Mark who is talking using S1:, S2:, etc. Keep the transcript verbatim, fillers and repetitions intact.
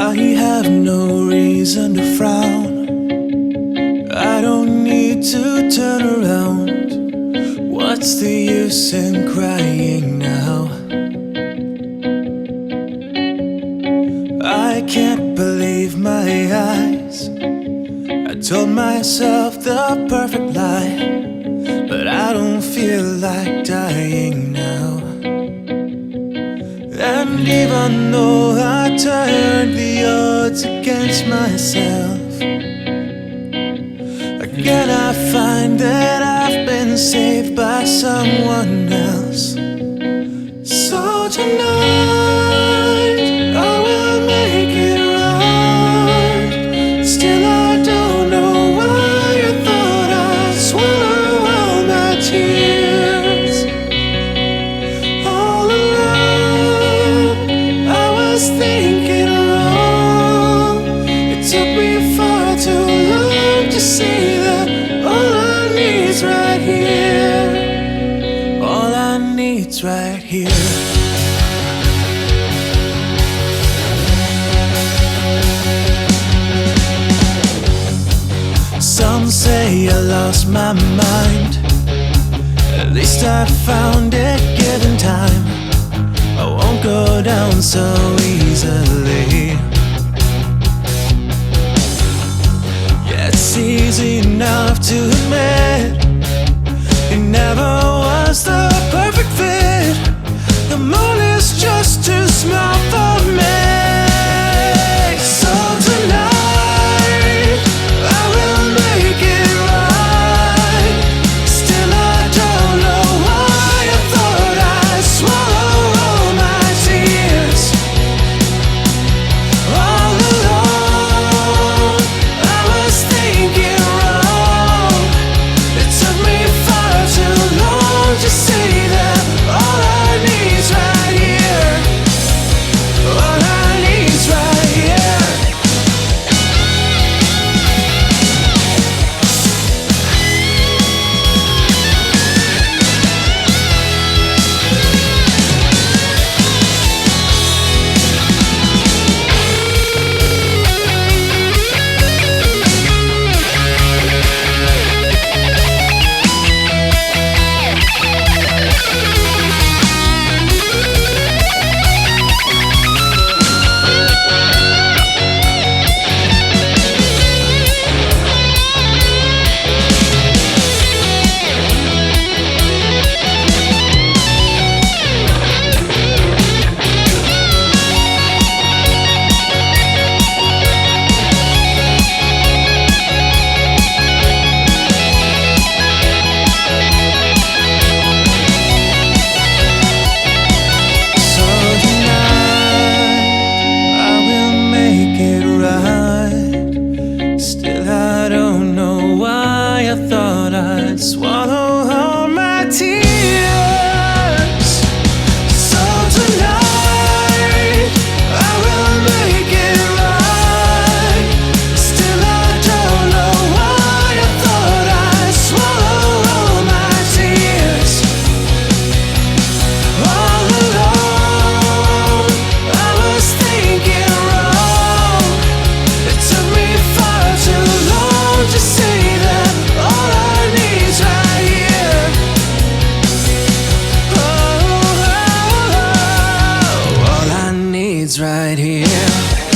S1: I have no reason to frown. I don't need to turn around. What's the use in crying now? I can't believe my eyes. I told myself the perfect lie, but I don't feel like dying now. And even though I turned the odds against myself, again I find that I've been saved by someone else. So tonight I will make it right. Still I don't know why I thought I'd swallow all my tears. All alone I was thinking wrong. It took me far too long to see that all I need's right here. All I need's right here. Some say I lost my mind. At least I found it given time. I won't go down so easily. Yeah, it's easy enough to admit it never was the perfect fit. The moon is just too small for me. So tonight I will make it right. Still I don't know why I thought I'd swallow all my tears. All alone I was thinking wrong. It took me far too long to see that all I need's right here. All I need's right here. Swallow all my tears. So tonight I will make it right. Still I don't know why I thought I'd swallow all my tears. All alone I was thinking wrong. It took me far too long to see that all I need's right here. Oh, oh, oh, all I need's right here.